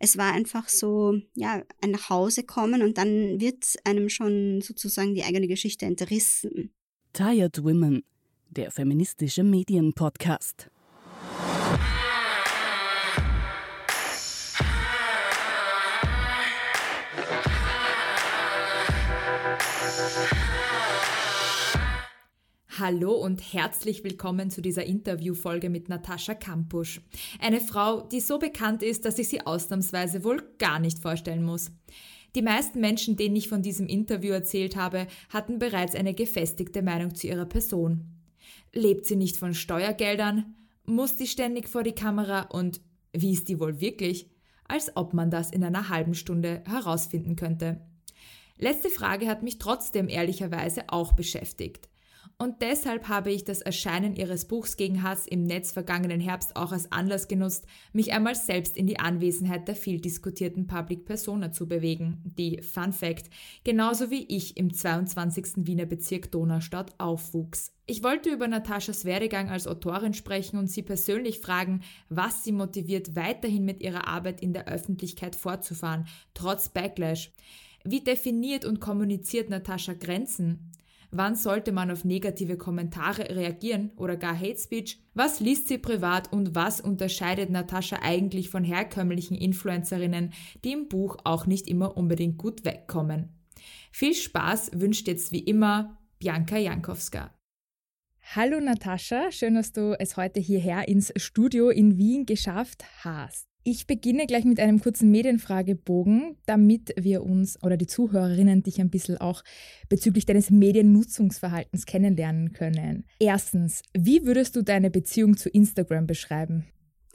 es war einfach so, ja, ein nach Hause kommen und dann wird einem schon sozusagen die eigene Geschichte entrissen. Tired Women, der feministische Medienpodcast. Hallo und herzlich willkommen zu dieser Interviewfolge mit Natascha Kampusch. Eine Frau, die so bekannt ist, dass ich sie ausnahmsweise wohl gar nicht vorstellen muss. Die meisten Menschen, denen ich von diesem Interview erzählt habe, hatten bereits eine gefestigte Meinung zu ihrer Person. Lebt sie nicht von Steuergeldern? Muss die ständig vor die Kamera? Und wie ist die wohl wirklich? Als ob man das in einer halben Stunde herausfinden könnte. Letzte Frage hat mich trotzdem ehrlicherweise auch beschäftigt. Und deshalb habe ich das Erscheinen ihres Buchs gegen Hass im Netz vergangenen Herbst auch als Anlass genutzt, mich einmal selbst in die Anwesenheit der viel diskutierten Public Persona zu bewegen, die, Fun Fact, genauso wie ich im 22. Wiener Bezirk Donaustadt aufwuchs. Ich wollte über Nataschas Werdegang als Autorin sprechen und sie persönlich fragen, was sie motiviert, weiterhin mit ihrer Arbeit in der Öffentlichkeit fortzufahren, trotz Backlash. Wie definiert und kommuniziert Natascha Grenzen? Wann sollte man auf negative Kommentare reagieren oder gar Hate Speech? Was liest sie privat und was unterscheidet Natascha eigentlich von herkömmlichen Influencerinnen, die im Buch auch nicht immer unbedingt gut wegkommen? Viel Spaß wünscht jetzt wie immer Bianca Jankowska. Hallo Natascha, schön, dass du es heute hierher ins Studio in Wien geschafft hast. Ich beginne gleich mit einem kurzen Medienfragebogen, damit wir uns oder die Zuhörerinnen dich ein bisschen auch bezüglich deines Mediennutzungsverhaltens kennenlernen können. Erstens, wie würdest du deine Beziehung zu Instagram beschreiben?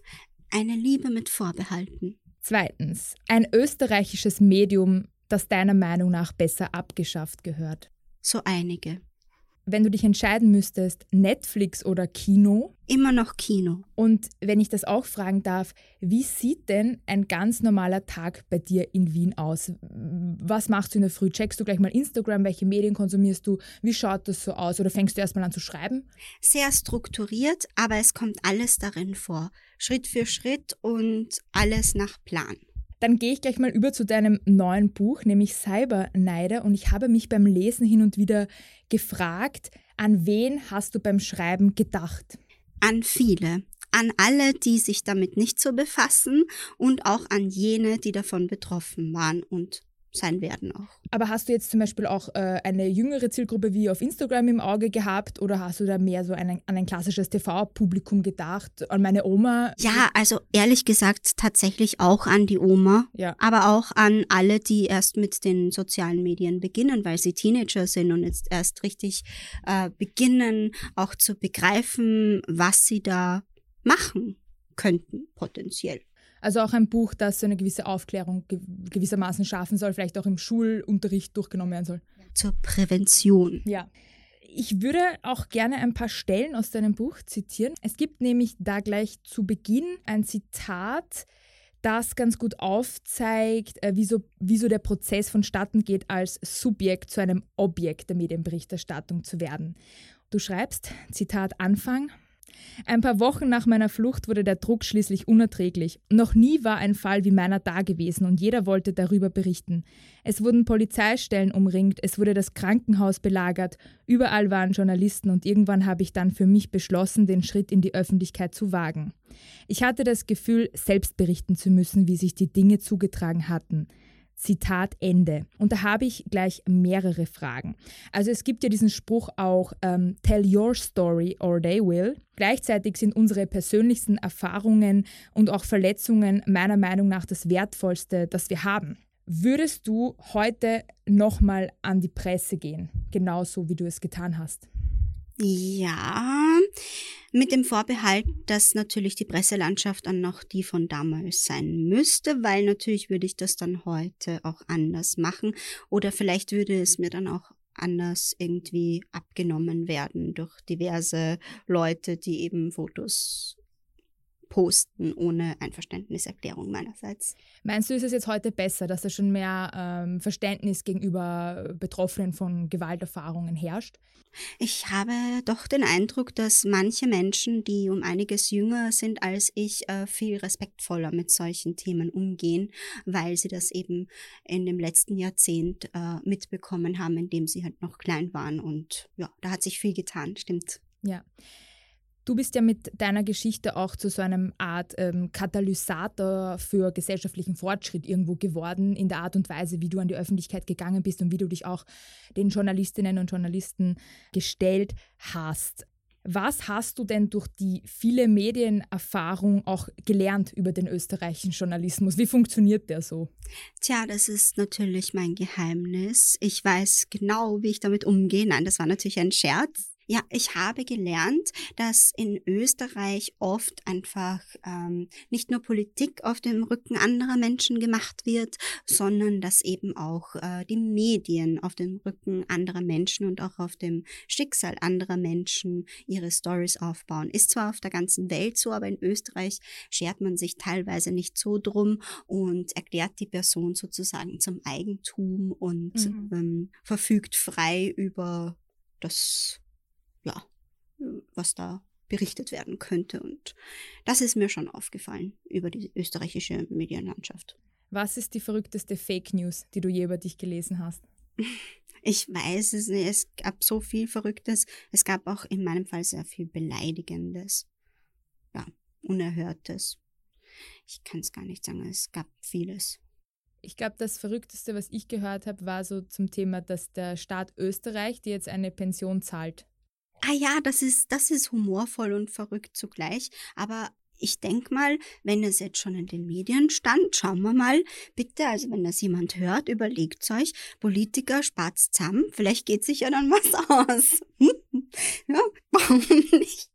Eine Liebe mit Vorbehalten. Zweitens, ein österreichisches Medium, das deiner Meinung nach besser abgeschafft gehört. So einige. Wenn du dich entscheiden müsstest, Netflix oder Kino? Immer noch Kino. Und wenn ich das auch fragen darf, wie sieht denn ein ganz normaler Tag bei dir in Wien aus? Was machst du in der Früh? Checkst du gleich mal Instagram? Welche Medien konsumierst du? Wie schaut das so aus? Oder fängst du erst mal an zu schreiben? Sehr strukturiert, aber es kommt alles darin vor. Schritt für Schritt und alles nach Plan. Dann gehe ich gleich mal über zu deinem neuen Buch, nämlich Cyberneider. Und ich habe mich beim Lesen hin und wieder gefragt, an wen hast du beim Schreiben gedacht? An viele. An alle, die sich damit nicht so befassen und auch an jene, die davon betroffen waren und sein werden auch. Aber hast du jetzt zum Beispiel auch eine jüngere Zielgruppe wie auf Instagram im Auge gehabt oder hast du da mehr so an ein klassisches TV-Publikum gedacht, an meine Oma? Ja, also ehrlich gesagt tatsächlich auch an die Oma, ja. Aber auch an alle, die erst mit den sozialen Medien beginnen, weil sie Teenager sind und jetzt erst richtig beginnen, auch zu begreifen, was sie da machen könnten potenziell. Also auch ein Buch, das so eine gewisse Aufklärung gewissermaßen schaffen soll, vielleicht auch im Schulunterricht durchgenommen werden soll. Zur Prävention. Ja. Ich würde auch gerne ein paar Stellen aus deinem Buch zitieren. Es gibt nämlich da gleich zu Beginn ein Zitat, das ganz gut aufzeigt, wie so der Prozess vonstatten geht, als Subjekt zu einem Objekt der Medienberichterstattung zu werden. Du schreibst, Zitat Anfang: Ein paar Wochen nach meiner Flucht wurde der Druck schließlich unerträglich. Noch nie war ein Fall wie meiner da gewesen und jeder wollte darüber berichten. Es wurden Polizeistellen umringt, es wurde das Krankenhaus belagert, überall waren Journalisten und irgendwann habe ich dann für mich beschlossen, den Schritt in die Öffentlichkeit zu wagen. Ich hatte das Gefühl, selbst berichten zu müssen, wie sich die Dinge zugetragen hatten. Zitat Ende. Und da habe ich gleich mehrere Fragen. Also es gibt ja diesen Spruch auch, tell your story or they will. Gleichzeitig sind unsere persönlichsten Erfahrungen und auch Verletzungen meiner Meinung nach das Wertvollste, das wir haben. Würdest du heute nochmal an die Presse gehen, genauso wie du es getan hast? Ja, mit dem Vorbehalt, dass natürlich die Presselandschaft dann noch die von damals sein müsste, weil natürlich würde ich das dann heute auch anders machen oder vielleicht würde es mir dann auch anders irgendwie abgenommen werden durch diverse Leute, die eben Fotos posten ohne Einverständniserklärung meinerseits. Meinst du, ist es jetzt heute besser, dass da schon mehr Verständnis gegenüber Betroffenen von Gewalterfahrungen herrscht? Ich habe doch den Eindruck, dass manche Menschen, die um einiges jünger sind als ich, viel respektvoller mit solchen Themen umgehen, weil sie das eben in dem letzten Jahrzehnt mitbekommen haben, in dem sie halt noch klein waren. Und ja, da hat sich viel getan, stimmt. Ja. Du bist ja mit deiner Geschichte auch zu so einem Art Katalysator für gesellschaftlichen Fortschritt irgendwo geworden, in der Art und Weise, wie du an die Öffentlichkeit gegangen bist und wie du dich auch den Journalistinnen und Journalisten gestellt hast. Was hast du denn durch die viele Medienerfahrung auch gelernt über den österreichischen Journalismus? Wie funktioniert der so? Tja, das ist natürlich mein Geheimnis. Ich weiß genau, wie ich damit umgehe. Nein, das war natürlich ein Scherz. Ja, ich habe gelernt, dass in Österreich oft einfach nicht nur Politik auf dem Rücken anderer Menschen gemacht wird, sondern dass eben auch die Medien auf dem Rücken anderer Menschen und auch auf dem Schicksal anderer Menschen ihre Storys aufbauen. Ist zwar auf der ganzen Welt so, aber in Österreich schert man sich teilweise nicht so drum und erklärt die Person sozusagen zum Eigentum und verfügt frei über das, ja, was da berichtet werden könnte. Und das ist mir schon aufgefallen über die österreichische Medienlandschaft. Was ist die verrückteste Fake News, die du je über dich gelesen hast? Ich weiß es nicht. Es gab so viel Verrücktes. Es gab auch in meinem Fall sehr viel Beleidigendes. Ja, Unerhörtes. Ich kann es gar nicht sagen. Es gab vieles. Ich glaube, das Verrückteste, was ich gehört habe, war so zum Thema, dass der Staat Österreich dir jetzt eine Pension zahlt. Ah ja, das ist humorvoll und verrückt zugleich. Aber ich denke mal, wenn es jetzt schon in den Medien stand, schauen wir mal, bitte, also wenn das jemand hört, überlegt euch, Politiker, spart's zusammen, vielleicht geht sich ja dann was aus. Ja, warum nicht?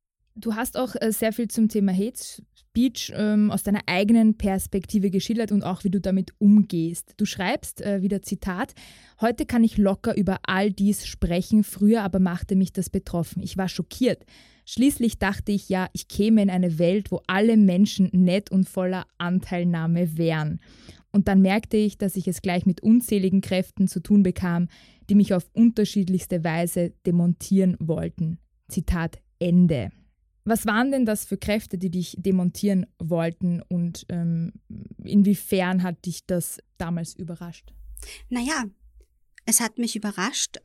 Du hast auch sehr viel zum Thema Hate Speech aus deiner eigenen Perspektive geschildert und auch, wie du damit umgehst. Du schreibst, wieder Zitat, heute kann ich locker über all dies sprechen, früher aber machte mich das betroffen. Ich war schockiert. Schließlich dachte ich ja, ich käme in eine Welt, wo alle Menschen nett und voller Anteilnahme wären. Und dann merkte ich, dass ich es gleich mit unzähligen Kräften zu tun bekam, die mich auf unterschiedlichste Weise demontieren wollten. Zitat Ende. Was waren denn das für Kräfte, die dich demontieren wollten und inwiefern hat dich das damals überrascht? Naja, es hat mich überrascht,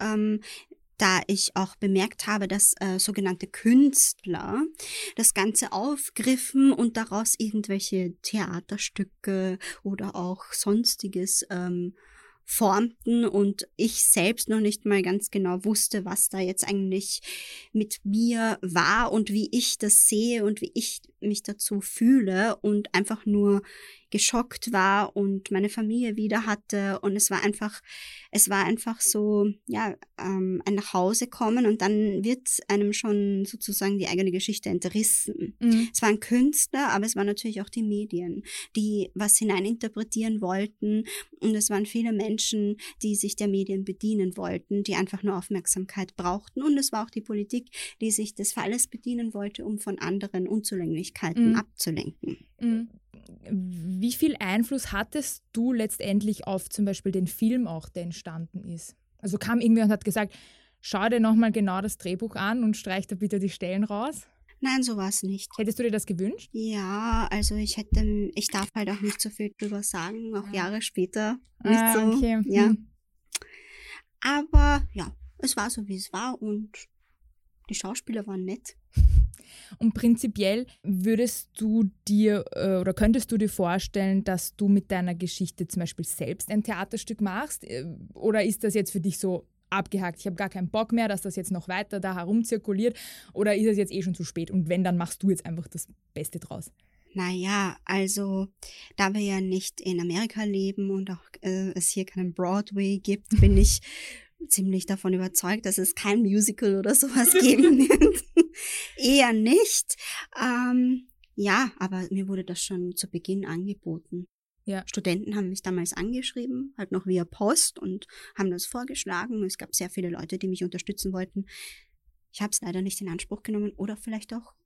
da ich auch bemerkt habe, dass sogenannte Künstler das Ganze aufgriffen und daraus irgendwelche Theaterstücke oder auch Sonstiges formten und ich selbst noch nicht mal ganz genau wusste, was da jetzt eigentlich mit mir war und wie ich das sehe und wie ich mich dazu fühle und einfach nur geschockt war und meine Familie wieder hatte und es war einfach so, ja, ein nach Hause kommen und dann wird einem schon sozusagen die eigene Geschichte entrissen. Es war ein Künstler, aber es waren natürlich auch die Medien, die was hineininterpretieren wollten und es waren viele Menschen, die sich der Medien bedienen wollten, die einfach nur Aufmerksamkeit brauchten und es war auch die Politik, die sich des Falles bedienen wollte, um von anderen Unzulänglichkeiten abzulenken. Wie viel Einfluss hattest du letztendlich auf zum Beispiel den Film auch, der entstanden ist? Also kam irgendwer und hat gesagt, schau dir nochmal genau das Drehbuch an und streich da bitte die Stellen raus? Nein, so war es nicht. Hättest du dir das gewünscht? Ja, also ich darf halt auch nicht so viel drüber sagen, auch Jahre später nicht so. Okay. Ja. Aber ja, es war so, wie es war und die Schauspieler waren nett. Und prinzipiell würdest du dir oder könntest du dir vorstellen, dass du mit deiner Geschichte zum Beispiel selbst ein Theaterstück machst? Oder ist das jetzt für dich so abgehakt? Ich habe gar keinen Bock mehr, dass das jetzt noch weiter da herumzirkuliert. Oder ist es jetzt eh schon zu spät? Und wenn, dann machst du jetzt einfach das Beste draus. Naja, also da wir ja nicht in Amerika leben und auch es hier keinen Broadway gibt, bin ich ziemlich davon überzeugt, dass es kein Musical oder sowas geben wird. Eher nicht. Ja, aber mir wurde das schon zu Beginn angeboten. Ja. Studenten haben mich damals angeschrieben, halt noch via Post und haben das vorgeschlagen. Es gab sehr viele Leute, die mich unterstützen wollten. Ich habe es leider nicht in Anspruch genommen oder vielleicht auch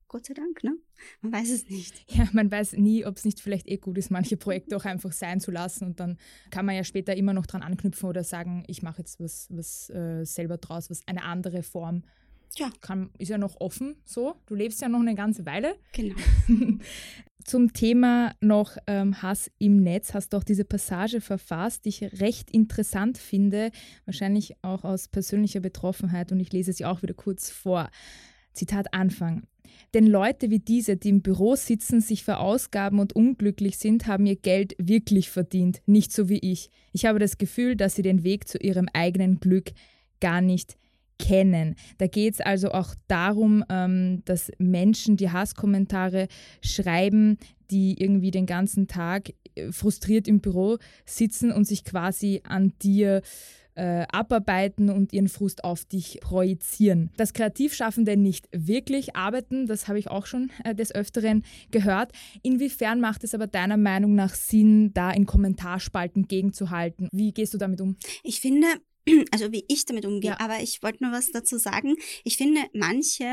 Gott sei Dank, ne? Man weiß es nicht. Ja, man weiß nie, ob es nicht vielleicht gut ist, manche Projekte auch einfach sein zu lassen und dann kann man ja später immer noch dran anknüpfen oder sagen, ich mache jetzt was selber draus, was eine andere Form. Ja. Ist ja noch offen so. Du lebst ja noch eine ganze Weile. Genau. Zum Thema noch Hass im Netz hast du auch diese Passage verfasst, die ich recht interessant finde, wahrscheinlich auch aus persönlicher Betroffenheit und ich lese sie auch wieder kurz vor. Zitat Anfang. Denn Leute wie diese, die im Büro sitzen, sich verausgaben und unglücklich sind, haben ihr Geld wirklich verdient, nicht so wie ich. Ich habe das Gefühl, dass sie den Weg zu ihrem eigenen Glück gar nicht kennen. Da geht es also auch darum, dass Menschen, die Hasskommentare schreiben, die irgendwie den ganzen Tag frustriert im Büro sitzen und sich quasi an dir abarbeiten und ihren Frust auf dich projizieren. Dass Kreativschaffende nicht wirklich arbeiten, das habe ich auch schon des Öfteren gehört. Inwiefern macht es aber deiner Meinung nach Sinn, da in Kommentarspalten gegenzuhalten? Wie gehst du damit um? Ich finde, also wie ich damit umgehe, aber ich wollte nur was dazu sagen. Ich finde, manche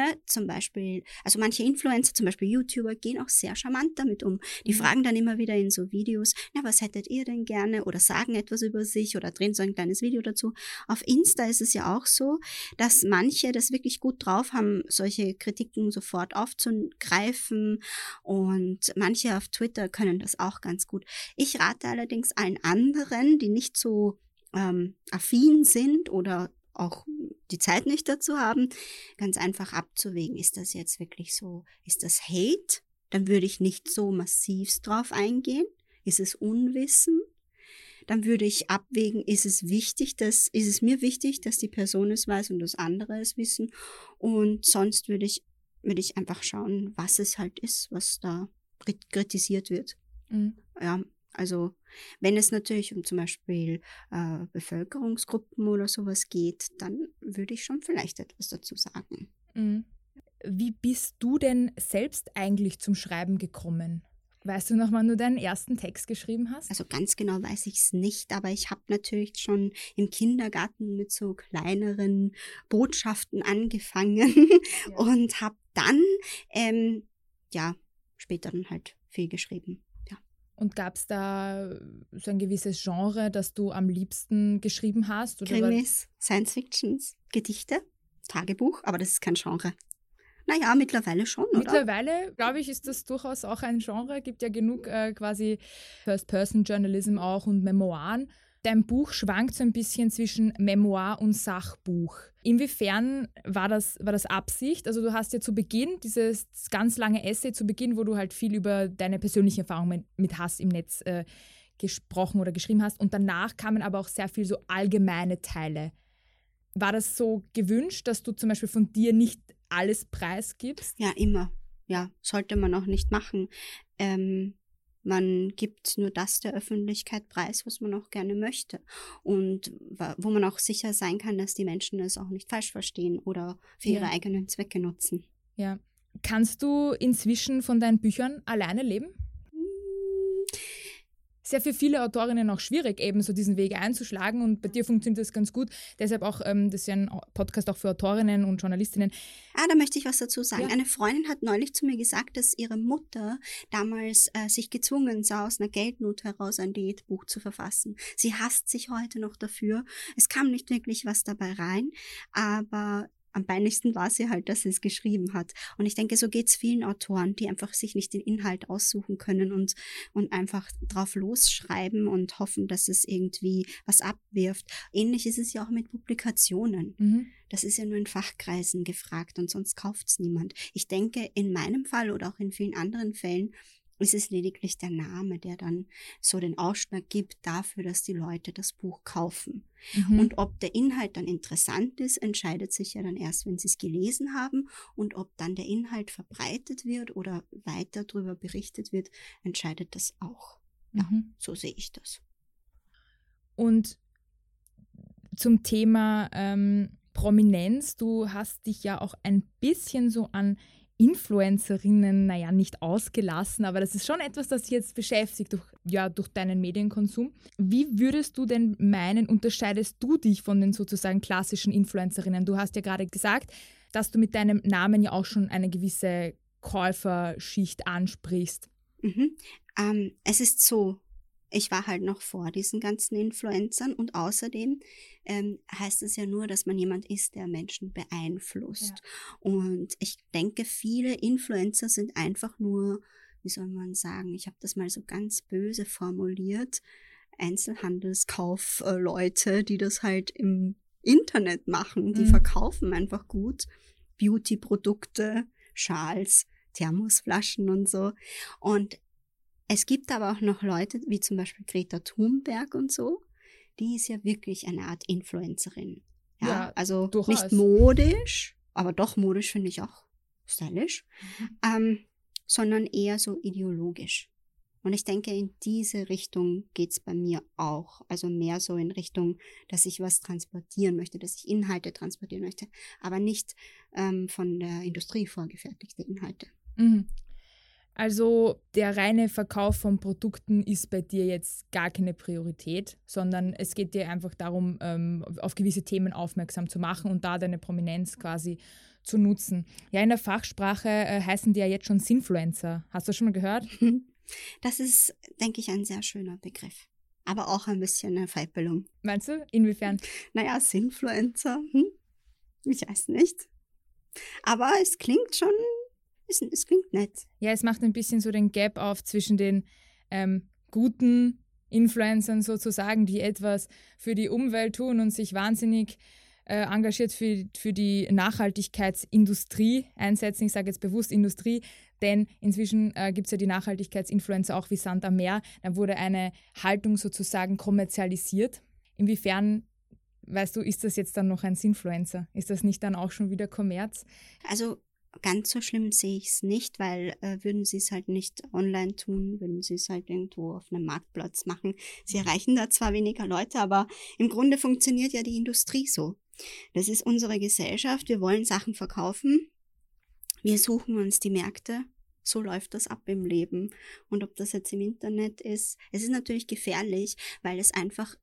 Influencer, zum Beispiel YouTuber, gehen auch sehr charmant damit um. Die fragen dann immer wieder in so Videos, na, was hättet ihr denn gerne? Oder sagen etwas über sich oder drehen so ein kleines Video dazu. Auf Insta ist es ja auch so, dass manche das wirklich gut drauf haben, solche Kritiken sofort aufzugreifen und manche auf Twitter können das auch ganz gut. Ich rate allerdings allen anderen, die nicht so affin sind oder auch die Zeit nicht dazu haben, ganz einfach abzuwägen, ist das jetzt wirklich so, ist das Hate? Dann würde ich nicht so massiv drauf eingehen. Ist es Unwissen? Dann würde ich abwägen, ist es mir wichtig, dass die Person es weiß und das andere es wissen? Und sonst würde ich einfach schauen, was es halt ist, was da kritisiert wird. Mhm. Ja. Also wenn es natürlich um zum Beispiel Bevölkerungsgruppen oder sowas geht, dann würde ich schon vielleicht etwas dazu sagen. Mhm. Wie bist du denn selbst eigentlich zum Schreiben gekommen? Weißt du noch, wann du deinen ersten Text geschrieben hast? Also ganz genau weiß ich es nicht, aber ich habe natürlich schon im Kindergarten mit so kleineren Botschaften angefangen und habe dann später dann halt viel geschrieben. Und gab es da so ein gewisses Genre, das du am liebsten geschrieben hast? Oder Krimis, Science-Fictions, Gedichte, Tagebuch, aber das ist kein Genre. Naja, mittlerweile schon, oder? Mittlerweile, glaube ich, ist das durchaus auch ein Genre. Gibt ja genug quasi First-Person-Journalism auch und Memoiren. Dein Buch schwankt so ein bisschen zwischen Memoir und Sachbuch. Inwiefern war das Absicht? Also du hast ja zu Beginn dieses ganz lange Essay zu Beginn, wo du halt viel über deine persönlichen Erfahrungen mit Hass im Netz gesprochen oder geschrieben hast. Und danach kamen aber auch sehr viel so allgemeine Teile. War das so gewünscht, dass du zum Beispiel von dir nicht alles preisgibst? Ja, immer. Ja, sollte man auch nicht machen. Man gibt nur das der Öffentlichkeit preis, was man auch gerne möchte und wo man auch sicher sein kann, dass die Menschen es auch nicht falsch verstehen oder für ihre eigenen Zwecke nutzen. Ja. Kannst du inzwischen von deinen Büchern alleine leben? Ist ja für viele Autorinnen auch schwierig, eben so diesen Weg einzuschlagen und bei dir funktioniert das ganz gut. Deshalb auch, das ist ja ein Podcast auch für Autorinnen und Journalistinnen. Da möchte ich was dazu sagen. Ja. Eine Freundin hat neulich zu mir gesagt, dass ihre Mutter damals sich gezwungen sah, aus einer Geldnot heraus ein Diätbuch zu verfassen. Sie hasst sich heute noch dafür. Es kam nicht wirklich was dabei rein, aber am peinlichsten war sie halt, dass sie es geschrieben hat. Und ich denke, so geht's vielen Autoren, die einfach sich nicht den Inhalt aussuchen können und einfach drauf losschreiben und hoffen, dass es irgendwie was abwirft. Ähnlich ist es ja auch mit Publikationen. Mhm. Das ist ja nur in Fachkreisen gefragt und sonst kauft's niemand. Ich denke, in meinem Fall oder auch in vielen anderen Fällen ist es lediglich der Name, der dann so den Ausschlag gibt dafür, dass die Leute das Buch kaufen. Mhm. Und ob der Inhalt dann interessant ist, entscheidet sich ja dann erst, wenn sie es gelesen haben. Und ob dann der Inhalt verbreitet wird oder weiter darüber berichtet wird, entscheidet das auch. Ja, so sehe ich das. Und zum Thema Prominenz, du hast dich ja auch ein bisschen so an Influencerinnen, nicht ausgelassen, aber das ist schon etwas, das dich jetzt beschäftigt durch deinen Medienkonsum. Wie würdest du denn meinen, unterscheidest du dich von den sozusagen klassischen Influencerinnen? Du hast ja gerade gesagt, dass du mit deinem Namen ja auch schon eine gewisse Käuferschicht ansprichst? Es ist so, ich war halt noch vor diesen ganzen Influencern und außerdem heißt es ja nur, dass man jemand ist, der Menschen beeinflusst. Ja. Und ich denke, viele Influencer sind einfach nur, wie soll man sagen, ich habe das mal so ganz böse formuliert, Einzelhandelskaufleute, die das halt im Internet machen, die verkaufen einfach gut Beauty-Produkte, Schals, Thermosflaschen und so. Und es gibt aber auch noch Leute, wie zum Beispiel Greta Thunberg und so, die ist ja wirklich eine Art Influencerin. Ja, also durchaus. Nicht modisch, aber doch modisch finde ich auch stylisch, sondern eher so ideologisch. Und ich denke, in diese Richtung geht's bei mir auch. Also mehr so in Richtung, dass ich was transportieren möchte, dass ich Inhalte transportieren möchte, aber nicht von der Industrie vorgefertigte Inhalte. Mhm. Also der reine Verkauf von Produkten ist bei dir jetzt gar keine Priorität, sondern es geht dir einfach darum, auf gewisse Themen aufmerksam zu machen und da deine Prominenz quasi zu nutzen. Ja, in der Fachsprache heißen die ja jetzt schon Sinfluencer. Hast du das schon mal gehört? Das ist, denke ich, ein sehr schöner Begriff. Aber auch ein bisschen eine Veräppelung. Meinst du? Inwiefern? Naja, Sinfluencer, ich weiß nicht. Aber es klingt schon, es klingt nett. Ja, es macht ein bisschen so den Gap auf zwischen den guten Influencern sozusagen, die etwas für die Umwelt tun und sich wahnsinnig engagiert für die Nachhaltigkeitsindustrie einsetzen. Ich sage jetzt bewusst Industrie, denn inzwischen gibt es ja die Nachhaltigkeitsinfluencer auch wie Sand am Meer. Da wurde eine Haltung sozusagen kommerzialisiert. Inwiefern, weißt du, ist das jetzt dann noch ein Sinfluencer? Ist das nicht dann auch schon wieder Kommerz? Also ganz so schlimm sehe ich es nicht, weil würden sie es halt nicht online tun, würden sie es halt irgendwo auf einem Marktplatz machen. Sie erreichen da zwar weniger Leute, aber im Grunde funktioniert ja die Industrie so. Das ist unsere Gesellschaft, wir wollen Sachen verkaufen, wir suchen uns die Märkte, so läuft das ab im Leben. Und ob das jetzt im Internet ist, es ist natürlich gefährlich, weil es einfach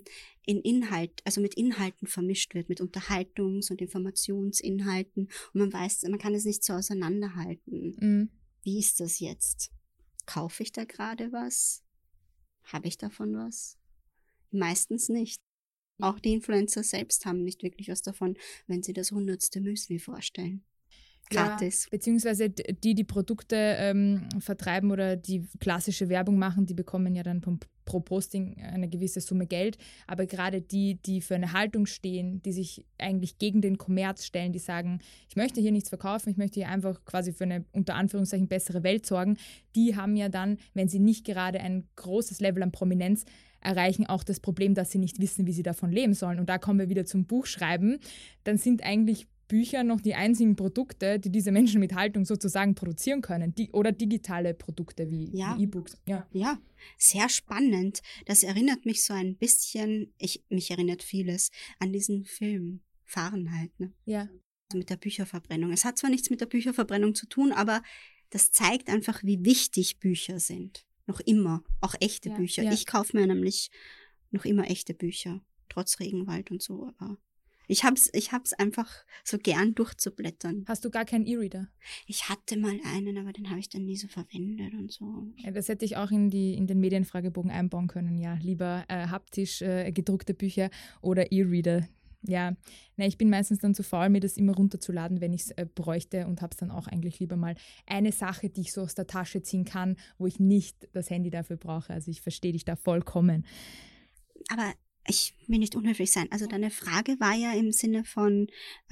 mit Inhalten vermischt wird, mit Unterhaltungs- und Informationsinhalten und man kann es nicht so auseinanderhalten. Mhm. Wie ist das jetzt? Kaufe ich da gerade was? Habe ich davon was? Meistens nicht. Auch die Influencer selbst haben nicht wirklich was davon, wenn sie das 100. Müsli vorstellen. Gratis. Ja, beziehungsweise die Produkte vertreiben oder die klassische Werbung machen, die bekommen ja dann pro Posting eine gewisse Summe Geld. Aber gerade die für eine Haltung stehen, die sich eigentlich gegen den Kommerz stellen, die sagen, ich möchte hier nichts verkaufen, ich möchte hier einfach quasi für eine unter Anführungszeichen bessere Welt sorgen, die haben ja dann, wenn sie nicht gerade ein großes Level an Prominenz erreichen, auch das Problem, dass sie nicht wissen, wie sie davon leben sollen. Und da kommen wir wieder zum Buchschreiben. Dann sind eigentlich Bücher noch die einzigen Produkte, die diese Menschen mit Haltung sozusagen produzieren können. Oder digitale Produkte wie E-Books. Ja, sehr spannend. Das erinnert mich so ein bisschen, mich erinnert vieles an diesen Film Fahrenheit. Ne? Ja. Also mit der Bücherverbrennung. Es hat zwar nichts mit der Bücherverbrennung zu tun, aber das zeigt einfach, wie wichtig Bücher sind. Noch immer. Auch echte Bücher. Ja. Ich kaufe mir nämlich noch immer echte Bücher. Trotz Regenwald und so, aber ich hab's einfach so gern durchzublättern. Hast du gar keinen E-Reader? Ich hatte mal einen, aber den habe ich dann nie so verwendet und so. Ja, das hätte ich auch in den Medienfragebogen einbauen können, ja. Lieber haptisch gedruckte Bücher oder E-Reader. Ja, ich bin meistens dann zu faul, mir das immer runterzuladen, wenn ich es bräuchte und habe es dann auch eigentlich lieber mal eine Sache, die ich so aus der Tasche ziehen kann, wo ich nicht das Handy dafür brauche. Also ich verstehe dich da vollkommen. Aber ich will nicht unhöflich sein. Also deine Frage war ja im Sinne von,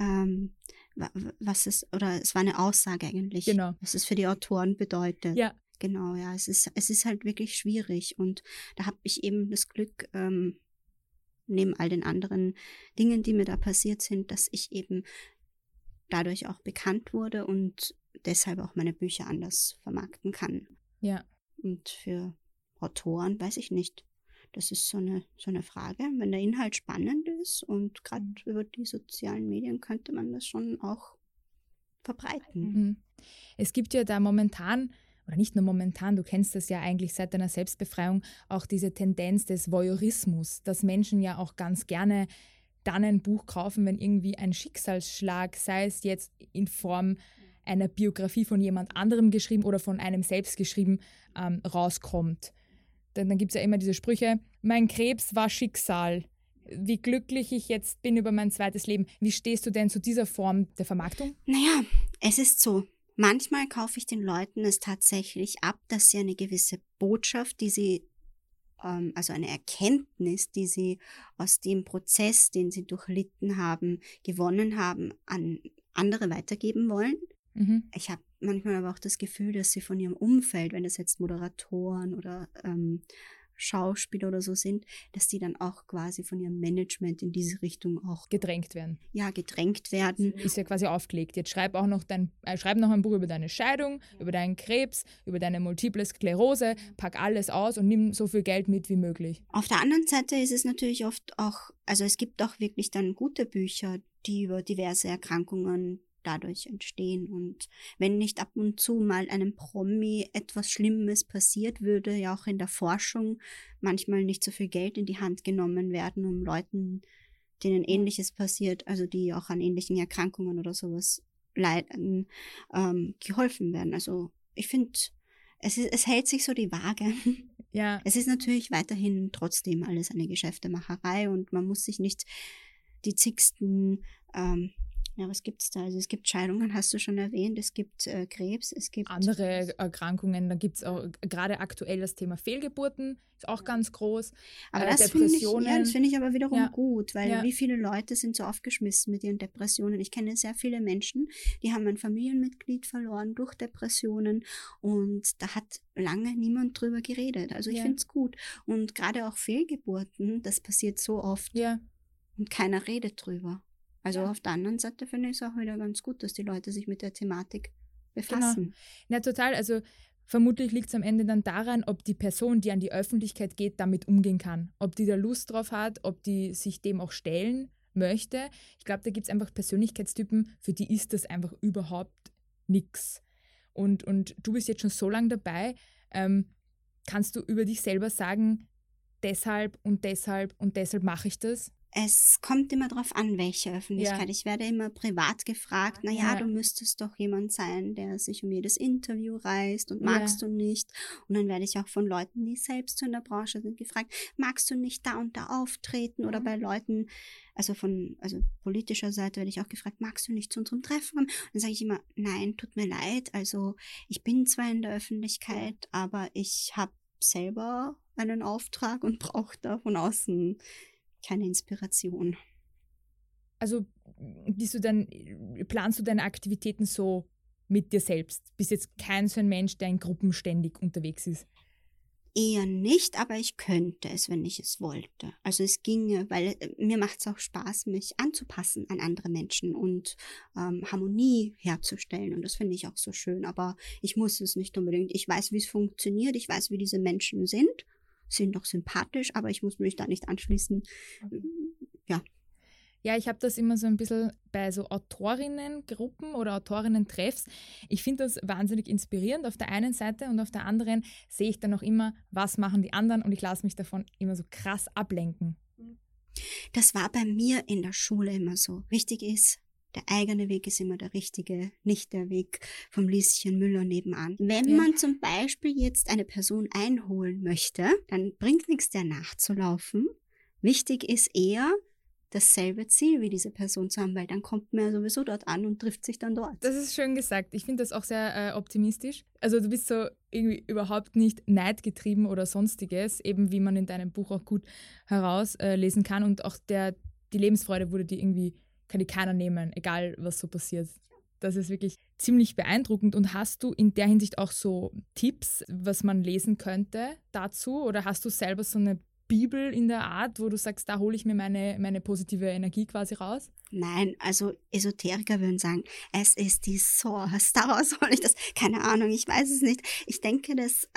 es war eine Aussage eigentlich. Genau. Was es für die Autoren bedeutet. Ja. Genau, ja. Es ist halt wirklich schwierig und da habe ich eben das Glück, neben all den anderen Dingen, die mir da passiert sind, dass ich eben dadurch auch bekannt wurde und deshalb auch meine Bücher anders vermarkten kann. Ja. Und für Autoren weiß ich nicht. Das ist so eine Frage. Wenn der Inhalt spannend ist und gerade über die sozialen Medien könnte man das schon auch verbreiten. Mhm. Es gibt ja da momentan, oder nicht nur momentan, du kennst das ja eigentlich seit deiner Selbstbefreiung, auch diese Tendenz des Voyeurismus, dass Menschen ja auch ganz gerne dann ein Buch kaufen, wenn irgendwie ein Schicksalsschlag, sei es jetzt in Form einer Biografie von jemand anderem geschrieben oder von einem selbst geschrieben rauskommt. Dann gibt es ja immer diese Sprüche, mein Krebs war Schicksal. Wie glücklich ich jetzt bin über mein zweites Leben. Wie stehst du denn zu dieser Form der Vermarktung? Naja, es ist so. Manchmal kaufe ich den Leuten es tatsächlich ab, dass sie eine gewisse Botschaft, also eine Erkenntnis, die sie aus dem Prozess, den sie durchlitten haben, gewonnen haben, an andere weitergeben wollen. Mhm. Ich habe manchmal aber auch das Gefühl, dass sie von ihrem Umfeld, wenn das jetzt Moderatoren oder Schauspieler oder so sind, dass die dann auch quasi von ihrem Management in diese Richtung auch Gedrängt werden. Ja, gedrängt werden. Ist ja quasi aufgelegt. Jetzt schreib noch ein Buch über deine Scheidung, über deinen Krebs, über deine Multiple Sklerose, pack alles aus und nimm so viel Geld mit wie möglich. Auf der anderen Seite ist es natürlich oft auch, also es gibt auch wirklich dann gute Bücher, die über diverse Erkrankungen dadurch entstehen. Und wenn nicht ab und zu mal einem Promi etwas Schlimmes passiert, würde ja auch in der Forschung manchmal nicht so viel Geld in die Hand genommen werden, um Leuten, denen Ähnliches passiert, also die auch an ähnlichen Erkrankungen oder sowas leiden, geholfen werden. Also ich finde, es hält sich so die Waage. Ja. Es ist natürlich weiterhin trotzdem alles eine Geschäftemacherei und man muss sich nicht die zigsten was gibt's da? Also es gibt Scheidungen, hast du schon erwähnt, es gibt Krebs, es gibt andere Erkrankungen, da gibt es auch gerade aktuell das Thema Fehlgeburten, ist auch ganz groß. Aber das finde ich aber wiederum gut, weil wie viele Leute sind so aufgeschmissen mit ihren Depressionen. Ich kenne sehr viele Menschen, die haben ein Familienmitglied verloren durch Depressionen und da hat lange niemand drüber geredet. Also ich finde es gut. Und gerade auch Fehlgeburten, das passiert so oft und keiner redet drüber. Also auf der anderen Seite finde ich es auch wieder ganz gut, dass die Leute sich mit der Thematik befassen. Genau. Ja, total. Also vermutlich liegt es am Ende dann daran, ob die Person, die an die Öffentlichkeit geht, damit umgehen kann. Ob die da Lust drauf hat, ob die sich dem auch stellen möchte. Ich glaube, da gibt es einfach Persönlichkeitstypen, für die ist das einfach überhaupt nichts. Und du bist jetzt schon so lange dabei, kannst du über dich selber sagen, deshalb und deshalb und deshalb mache ich das? Es kommt immer darauf an, welche Öffentlichkeit. Ja. Ich werde immer privat gefragt, du müsstest doch jemand sein, der sich um jedes Interview reist und magst du nicht. Und dann werde ich auch von Leuten, die selbst so in der Branche sind, gefragt, magst du nicht da und da auftreten? Oder bei Leuten, also politischer Seite werde ich auch gefragt, magst du nicht zu unserem Treffen kommen? Und dann sage ich immer, nein, tut mir leid. Also ich bin zwar in der Öffentlichkeit, aber ich habe selber einen Auftrag und brauche da von außen keine Inspiration. Also planst du deine Aktivitäten so mit dir selbst? Bist jetzt kein so ein Mensch, der in Gruppen ständig unterwegs ist? Eher nicht, aber ich könnte es, wenn ich es wollte. Also es ginge, weil mir macht es auch Spaß, mich anzupassen an andere Menschen und Harmonie herzustellen. Und das finde ich auch so schön. Aber ich muss es nicht unbedingt. Ich weiß, wie es funktioniert. Ich weiß, wie diese Menschen sind doch sympathisch, aber ich muss mich da nicht anschließen. Ja. Ja, ich habe das immer so ein bisschen bei so Autorinnengruppen oder Autorinnen-Treffs. Ich finde das wahnsinnig inspirierend auf der einen Seite und auf der anderen sehe ich dann auch immer, was machen die anderen und ich lasse mich davon immer so krass ablenken. Das war bei mir in der Schule immer so. Wichtig ist, der eigene Weg ist immer der richtige, nicht der Weg vom Lieschen Müller nebenan. Wenn man zum Beispiel jetzt eine Person einholen möchte, dann bringt nichts, der nachzulaufen. Wichtig ist eher, dasselbe Ziel wie diese Person zu haben, weil dann kommt man ja sowieso dort an und trifft sich dann dort. Das ist schön gesagt. Ich finde das auch sehr optimistisch. Also du bist so irgendwie überhaupt nicht neidgetrieben oder sonstiges, eben wie man in deinem Buch auch gut herauslesen kann und auch die Lebensfreude wurde dir irgendwie kann dir keiner nehmen, egal was so passiert. Das ist wirklich ziemlich beeindruckend. Und hast du in der Hinsicht auch so Tipps, was man lesen könnte dazu? Oder hast du selber so eine Bibel in der Art, wo du sagst, da hole ich mir meine positive Energie quasi raus? Nein, also Esoteriker würden sagen, es ist die Source. Daraus hole ich das. Keine Ahnung, ich weiß es nicht. Ich denke, dass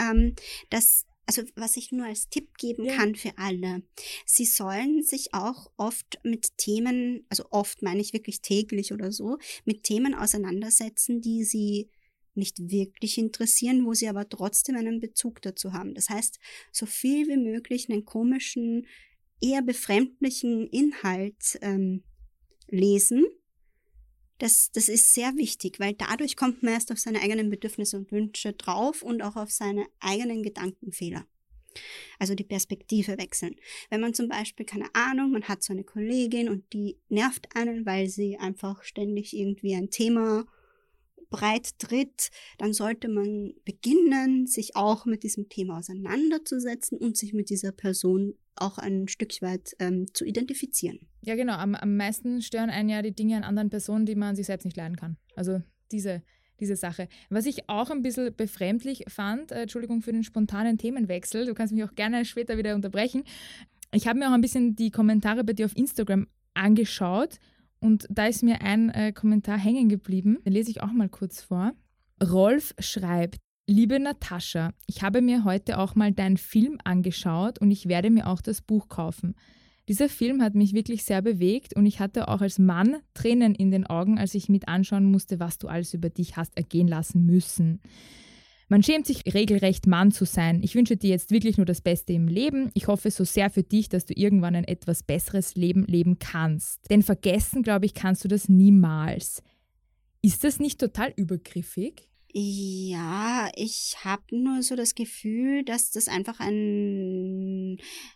also was ich nur als Tipp geben kann für alle, sie sollen sich auch oft mit Themen, also oft meine ich wirklich täglich oder so, mit Themen auseinandersetzen, die sie nicht wirklich interessieren, wo sie aber trotzdem einen Bezug dazu haben. Das heißt, so viel wie möglich einen komischen, eher befremdlichen Inhalt lesen, Das ist sehr wichtig, weil dadurch kommt man erst auf seine eigenen Bedürfnisse und Wünsche drauf und auch auf seine eigenen Gedankenfehler. Also die Perspektive wechseln. Wenn man zum Beispiel, keine Ahnung, man hat so eine Kollegin und die nervt einen, weil sie einfach ständig irgendwie ein Thema breit tritt, dann sollte man beginnen, sich auch mit diesem Thema auseinanderzusetzen und sich mit dieser Person auch ein Stück weit zu identifizieren. Ja, genau. Am meisten stören einen ja die Dinge an anderen Personen, die man an sich selbst nicht leiden kann. Also diese Sache. Was ich auch ein bisschen befremdlich fand, Entschuldigung für den spontanen Themenwechsel, du kannst mich auch gerne später wieder unterbrechen. Ich habe mir auch ein bisschen die Kommentare bei dir auf Instagram angeschaut und da ist mir ein Kommentar hängen geblieben. Den lese ich auch mal kurz vor. Rolf schreibt: Liebe Natascha, ich habe mir heute auch mal deinen Film angeschaut und ich werde mir auch das Buch kaufen. Dieser Film hat mich wirklich sehr bewegt und ich hatte auch als Mann Tränen in den Augen, als ich mit anschauen musste, was du alles über dich hast ergehen lassen müssen. Man schämt sich regelrecht, Mann zu sein. Ich wünsche dir jetzt wirklich nur das Beste im Leben. Ich hoffe so sehr für dich, dass du irgendwann ein etwas besseres Leben leben kannst. Denn vergessen, glaube ich, kannst du das niemals. Ist das nicht total übergriffig? Ja, ich habe nur so das Gefühl, dass das einfach ein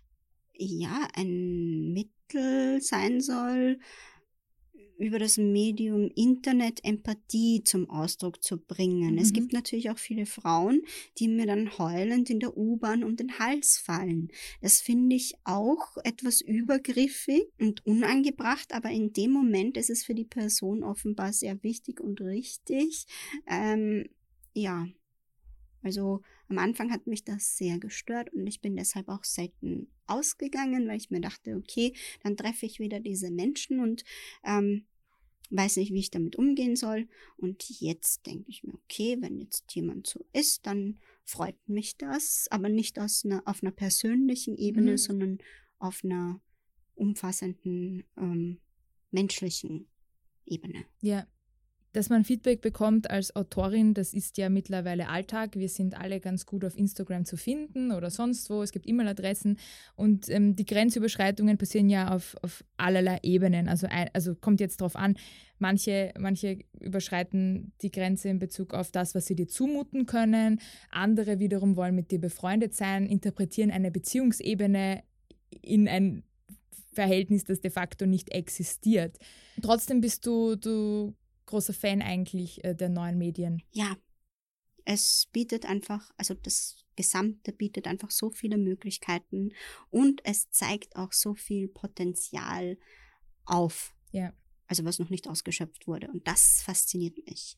Mittel sein soll, über das Medium Internet Empathie zum Ausdruck zu bringen. Es gibt natürlich auch viele Frauen, die mir dann heulend in der U-Bahn um den Hals fallen. Das finde ich auch etwas übergriffig und unangebracht, aber in dem Moment ist es für die Person offenbar sehr wichtig und richtig. Also am Anfang hat mich das sehr gestört und ich bin deshalb auch selten ausgegangen, weil ich mir dachte, okay, dann treffe ich wieder diese Menschen und weiß nicht, wie ich damit umgehen soll. Und jetzt denke ich mir, okay, wenn jetzt jemand so ist, dann freut mich das, aber nicht auf einer persönlichen Ebene, sondern auf einer umfassenden menschlichen Ebene. Ja. Dass man Feedback bekommt als Autorin, das ist ja mittlerweile Alltag. Wir sind alle ganz gut auf Instagram zu finden oder sonst wo. Es gibt E-Mail-Adressen und die Grenzüberschreitungen passieren ja auf allerlei Ebenen. Also kommt jetzt drauf an, manche überschreiten die Grenze in Bezug auf das, was sie dir zumuten können. Andere wiederum wollen mit dir befreundet sein, interpretieren eine Beziehungsebene in ein Verhältnis, das de facto nicht existiert. Trotzdem bist du großer Fan eigentlich der neuen Medien. Ja, es bietet einfach, also das Gesamte bietet einfach so viele Möglichkeiten und es zeigt auch so viel Potenzial auf. Ja. Also was noch nicht ausgeschöpft wurde und das fasziniert mich.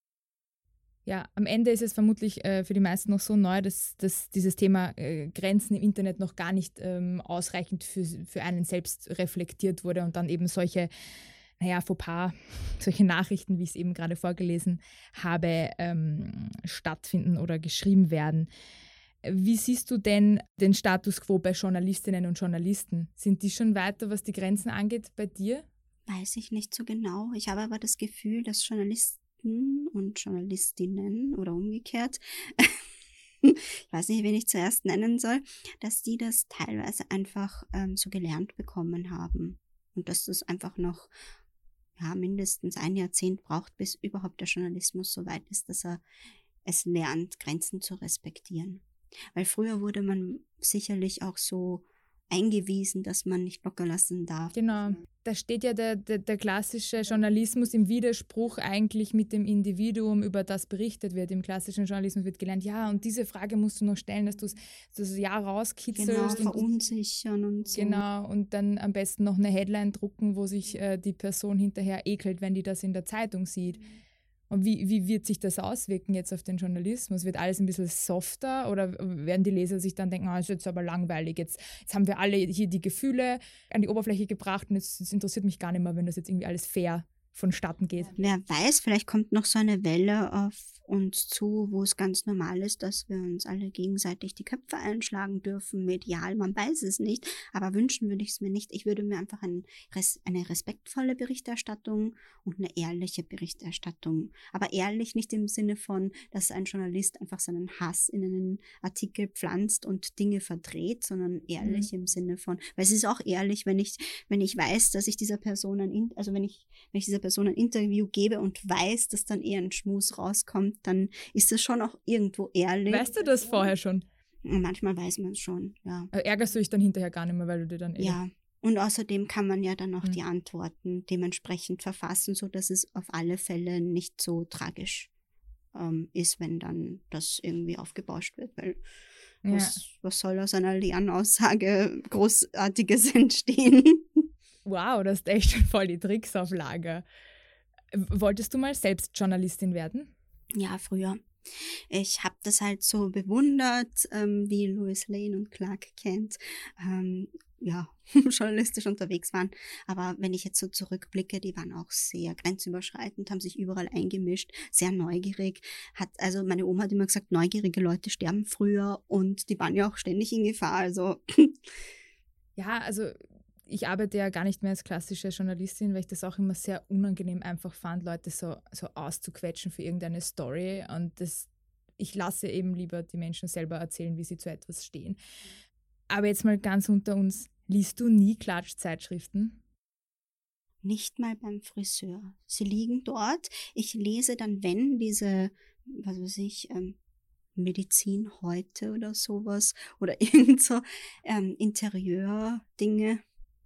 Ja, am Ende ist es vermutlich für die meisten noch so neu, dass dieses Thema Grenzen im Internet noch gar nicht ausreichend für einen selbst reflektiert wurde und dann eben solche Fauxpas, solche Nachrichten, wie ich es eben gerade vorgelesen habe, stattfinden oder geschrieben werden. Wie siehst du denn den Status quo bei Journalistinnen und Journalisten? Sind die schon weiter, was die Grenzen angeht, bei dir? Weiß ich nicht so genau. Ich habe aber das Gefühl, dass Journalisten und Journalistinnen oder umgekehrt, ich weiß nicht, wen ich zuerst nennen soll, dass die das teilweise einfach so gelernt bekommen haben. Und dass das einfach noch mindestens ein Jahrzehnt braucht, bis überhaupt der Journalismus so weit ist, dass er es lernt, Grenzen zu respektieren. Weil früher wurde man sicherlich auch so eingewiesen, dass man nicht locker lassen darf. Genau. Da steht ja der klassische Journalismus im Widerspruch eigentlich mit dem Individuum, über das berichtet wird. Im klassischen Journalismus wird gelernt, ja, und diese Frage musst du noch stellen, dass du das ja rauskitzelst. Genau, verunsichern und so. Genau, und dann am besten noch eine Headline drucken, wo sich die Person hinterher ekelt, wenn die das in der Zeitung sieht. Und wie wird sich das auswirken jetzt auf den Journalismus? Wird alles ein bisschen softer oder werden die Leser sich dann denken, ist jetzt aber langweilig, jetzt haben wir alle hier die Gefühle an die Oberfläche gebracht und es interessiert mich gar nicht mehr, wenn das jetzt irgendwie alles fair vonstatten geht. Wer weiß, vielleicht kommt noch so eine Welle auf uns zu, wo es ganz normal ist, dass wir uns alle gegenseitig die Köpfe einschlagen dürfen, medial, man weiß es nicht, aber wünschen würde ich es mir nicht. Ich würde mir einfach eine respektvolle Berichterstattung und eine ehrliche Berichterstattung, aber ehrlich nicht im Sinne von, dass ein Journalist einfach seinen Hass in einen Artikel pflanzt und Dinge verdreht, sondern ehrlich im Sinne von, weil es ist auch ehrlich, wenn ich weiß, dass ich dieser Person wenn ich dieser Person ein Interview gebe und weiß, dass dann eher ein Schmus rauskommt, dann ist das schon auch irgendwo ehrlich. Weißt du das vorher schon? Manchmal weiß man es schon, ja. Ärgerst du dich dann hinterher gar nicht mehr, weil du dir dann Ja, und außerdem kann man ja dann auch die Antworten dementsprechend verfassen, sodass es auf alle Fälle nicht so tragisch ist, wenn dann das irgendwie aufgebauscht wird, weil was soll aus einer leeren Aussage Großartiges entstehen? Wow, das ist echt schon voll die Tricks auf Lager. Wolltest du mal selbst Journalistin werden? Ja, früher. Ich habe das halt so bewundert, wie Lois Lane und Clark Kent journalistisch unterwegs waren. Aber wenn ich jetzt so zurückblicke, die waren auch sehr grenzüberschreitend, haben sich überall eingemischt, sehr neugierig. Also meine Oma hat immer gesagt, neugierige Leute sterben früher und die waren ja auch ständig in Gefahr. Also ja, also ich arbeite ja gar nicht mehr als klassische Journalistin, weil ich das auch immer sehr unangenehm einfach fand, Leute so auszuquetschen für irgendeine Story. Und ich lasse eben lieber die Menschen selber erzählen, wie sie zu etwas stehen. Aber jetzt mal ganz unter uns, liest du nie Klatschzeitschriften? Nicht mal beim Friseur. Sie liegen dort. Ich lese dann, wenn diese, was weiß ich, Medizin heute oder sowas oder irgend so Interieur-Dinge.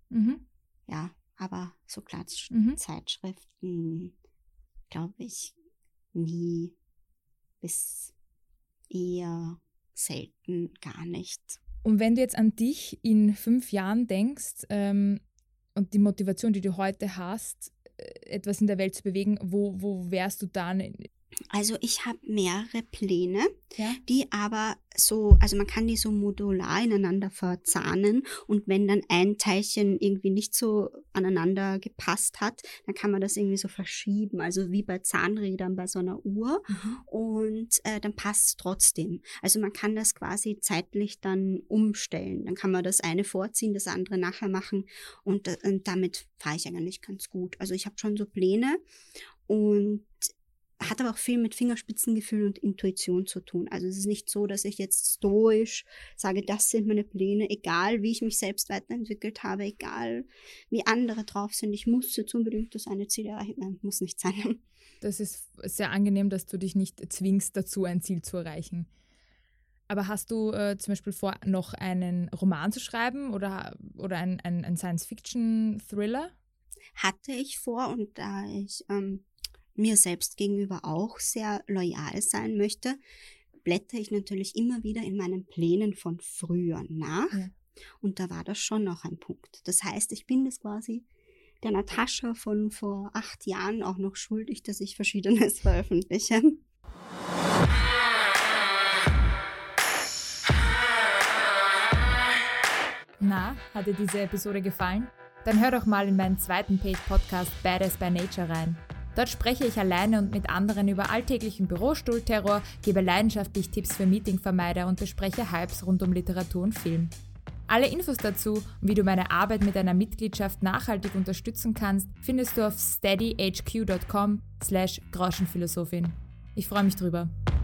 Ja, aber so Klatschzeitschriften glaube ich nie bis eher selten, gar nicht. Und wenn du jetzt an dich in 5 Jahren denkst und die Motivation, die du heute hast, etwas in der Welt zu bewegen, wo wärst du dann? Also ich habe mehrere Pläne, ja? die aber so, also man kann die so modular ineinander verzahnen und wenn dann ein Teilchen irgendwie nicht so aneinander gepasst hat, dann kann man das irgendwie so verschieben, also wie bei Zahnrädern bei so einer Uhr und dann passt es trotzdem. Also man kann das quasi zeitlich dann umstellen, dann kann man das eine vorziehen, das andere nachher machen und damit fahre ich eigentlich ganz gut. Also ich habe schon so Pläne und hat aber auch viel mit Fingerspitzengefühl und Intuition zu tun. Also es ist nicht so, dass ich jetzt stoisch sage, das sind meine Pläne, egal wie ich mich selbst weiterentwickelt habe, egal wie andere drauf sind. Ich muss jetzt unbedingt das eine Ziel erreichen. Nein, muss nicht sein. Das ist sehr angenehm, dass du dich nicht zwingst dazu, ein Ziel zu erreichen. Aber hast du zum Beispiel vor, noch einen Roman zu schreiben oder ein Science-Fiction-Thriller? Hatte ich vor und da ich mir selbst gegenüber auch sehr loyal sein möchte, blättere ich natürlich immer wieder in meinen Plänen von früher nach. Ja. Und da war das schon noch ein Punkt. Das heißt, ich bin das quasi der Natascha von vor 8 Jahren auch noch schuldig, dass ich Verschiedenes veröffentliche. Na, hat dir diese Episode gefallen? Dann hör doch mal in meinen zweiten Paid-Podcast Badass by Nature rein. Dort spreche ich alleine und mit anderen über alltäglichen Bürostuhlterror, gebe leidenschaftlich Tipps für Meetingvermeider und bespreche Hypes rund um Literatur und Film. Alle Infos dazu und wie du meine Arbeit mit einer Mitgliedschaft nachhaltig unterstützen kannst, findest du auf steadyhq.com/Groschenphilosophin. Ich freue mich drüber.